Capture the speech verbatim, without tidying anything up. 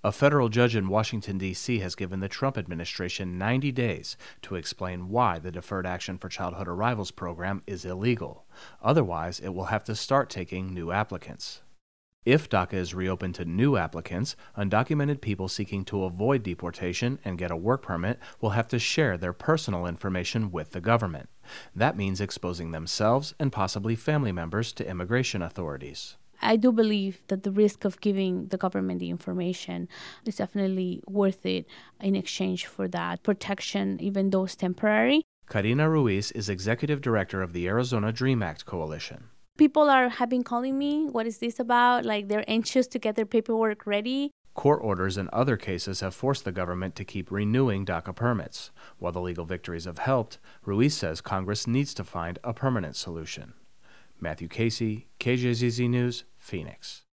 A federal judge in Washington, D C has given the Trump administration ninety days to explain why the Deferred Action for Childhood Arrivals program is illegal. Otherwise, it will have to start taking new applicants. If DACA is reopened to new applicants, undocumented people seeking to avoid deportation and get a work permit will have to share their personal information with the government. That means exposing themselves and possibly family members to immigration authorities. I do believe that the risk of giving the government the information is definitely worth it in exchange for that protection, even though it's temporary. Karina Ruiz is executive director of the Arizona DREAM Act Coalition. People are have been calling me, what is this about? Like they're anxious to get their paperwork ready. Court orders in other cases have forced the government to keep renewing DACA permits. While the legal victories have helped, Ruiz says Congress needs to find a permanent solution. Matthew Casey, K J Z Z News, Phoenix.